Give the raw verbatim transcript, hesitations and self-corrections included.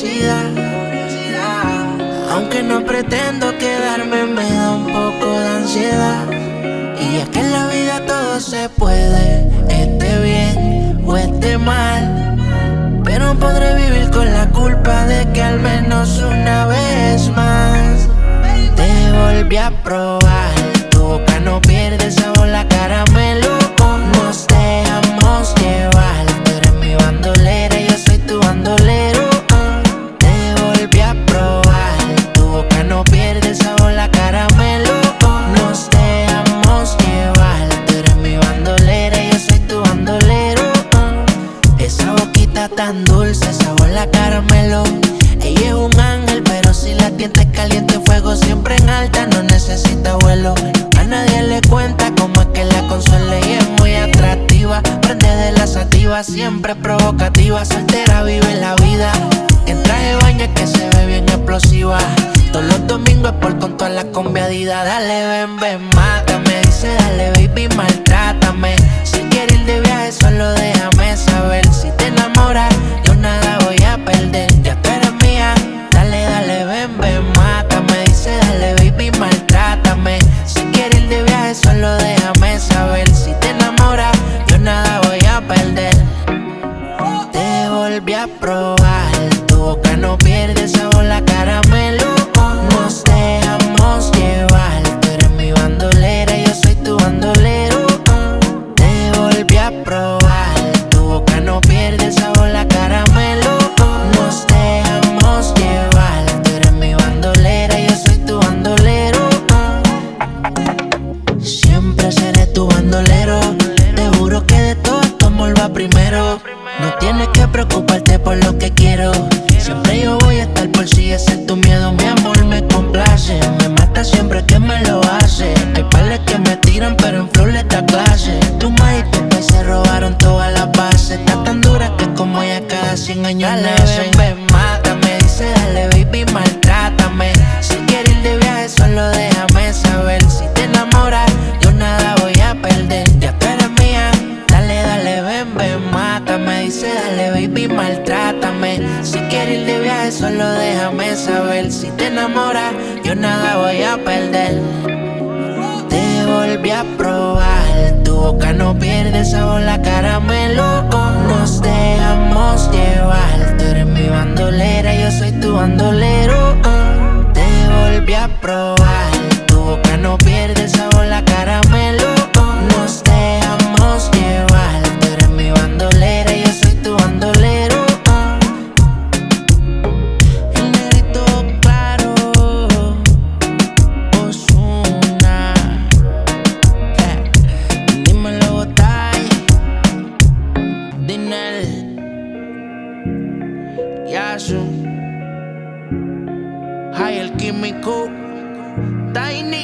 curiosidad. Aunque no pretendo quedarme, me da un poco de ansiedad. Y es que en la vida todo se puede, esté bien o esté mal. Pero podré vivir con la culpa de que al menos una vez más te volví a probar. Tu boca no pierde sabor, la caramelo. Nos dejamos llevar. Tú eres mi bandolera, yo soy tu bandolero. Te volví a probar. Tu boca no pierde sabor, la caramelo. Nos dejamos llevar. Tú eres mi bandolera, yo soy tu bandolero. Esa boquita tan dulce, sabor la caramelo. Ella es un ángel, pero si la tientes caliente, fuego siempre en alta, no necesita vuelo. A nadie le cuenta cómo es que la consuela y es muy atractiva. Prende de la sativa, siempre provocativa. Soltera vive la vida, en traje de baño es que se ve bien explosiva. Todos los domingos es por con toda la conviadida. Dale, ven, ven, mátame. Dice, dale, baby, maltrátame. Si quieres ir de viaje, solo déjame saber. Si te enamoras, yo nada voy a perder. Ya tú eres mía. Dale, dale, ven, ven, mátame. Dice, dale, baby, maltrátame. Si quieres ir de viaje, solo déjame saber. Si te enamoras, yo nada voy a perder. Te volví a probar. Tu boca no pierde sabor, la caramelo. Nos dejamos llevar. Tú eres mi bandolera, yo soy tu bandolero. Te volví a probar. Tu boca no pierde sabor, la caramelo. Nos dejamos llevar. Tú eres mi bandolera, yo soy tu bandolero. Siempre seré tu bandolero. Te juro que de todo tu amor va primero. No tienes que preocuparte por lo que quiero. Siempre yo voy a estar por si ese es tu miedo. Mi amor me complace, me mata siempre que me lo hace. Hay pales que me tiran pero en flow le da clase. Tu madre y tu país se robaron todas las bases. Está tan dura que como ella cada cien años nace. Ven, ven, mátame, dice dale baby, maltrátame. Si quieres ir de viaje solo déjame saber. Si te enamoras yo nada voy a perder. Ya tú eres mía, dale, dale, ven, ven, mátame. Dice dale baby, maltrátame. Si quieres ir de viaje solo déjame saber. Si te enamoras yo nada voy a perder. Te volví a probar. Tu boca no pierde sabor, la caramelo. Nos dejamos llevar. Tú eres mi bandolera, yo soy tu bandolero. Te volví a probar. Tu boca no pierde sabor, la caramelo. Nos dejamos llevar. Tú eres mi bandolera, yo soy tu bandolero. El negrito claro, Ozuna. Eh, dímelo, Botay, Dinel, Yasu, Hay el químico, Tiny.